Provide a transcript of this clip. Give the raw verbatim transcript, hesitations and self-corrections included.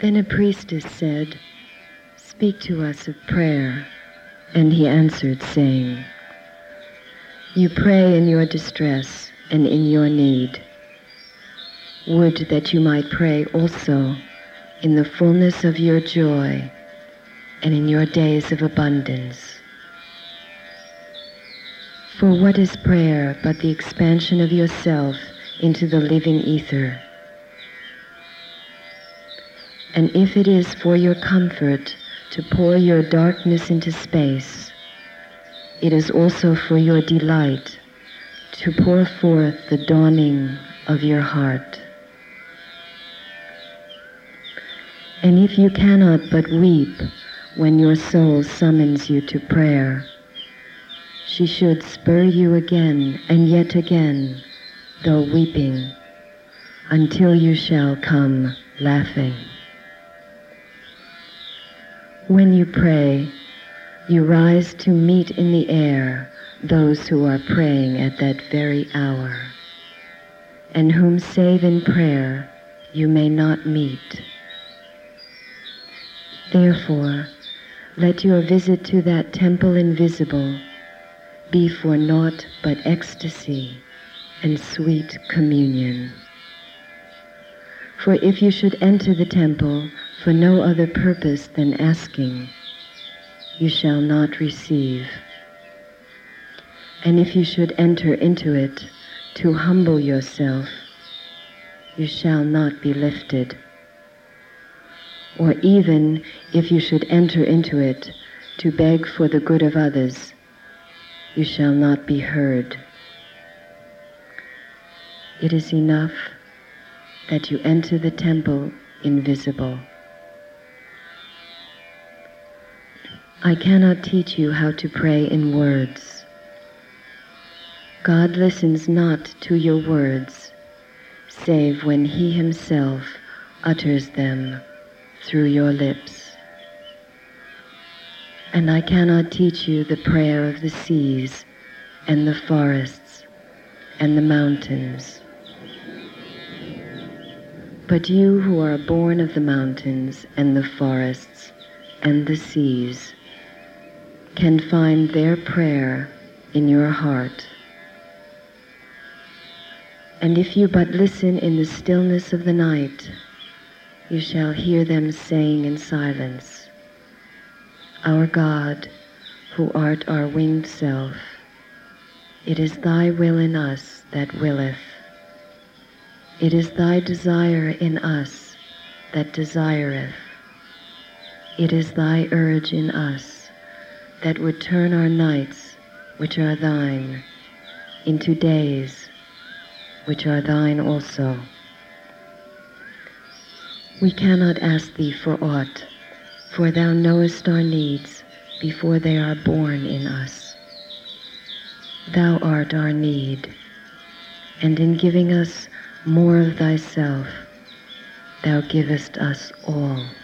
Then a priestess said, "Speak to us of prayer." And he answered, saying, "You pray in your distress and in your need. Would that you might pray also in the fullness of your joy and in your days of abundance. For what is prayer but the expansion of yourself into the living ether? And if it is for your comfort to pour your darkness into space, it is also for your delight to pour forth the dawning of your heart. And if you cannot but weep when your soul summons you to prayer, she should spur you again and yet again, though weeping, until you shall come laughing. When you pray, you rise to meet in the air those who are praying at that very hour, and whom save in prayer you may not meet. Therefore, let your visit to that temple invisible be for naught but ecstasy and sweet communion. For if you should enter the temple for no other purpose than asking, you shall not receive. And if you should enter into it to humble yourself, you shall not be lifted. Or even if you should enter into it to beg for the good of others, you shall not be heard. It is enough that you enter the temple invisible. I cannot teach you how to pray in words. God listens not to your words, save when he himself utters them through your lips. And I cannot teach you the prayer of the seas and the forests and the mountains. But you who are born of the mountains and the forests and the seas can find their prayer in your heart. And if you but listen in the stillness of the night, you shall hear them saying in silence, "Our God, who art our winged self, it is thy will in us that willeth. It is thy desire in us that desireth. It is thy urge in us that would turn our nights, which are thine, into days, which are thine also. We cannot ask thee for aught, for thou knowest our needs before they are born in us. Thou art our need, and in giving us more of thyself, thou givest us all.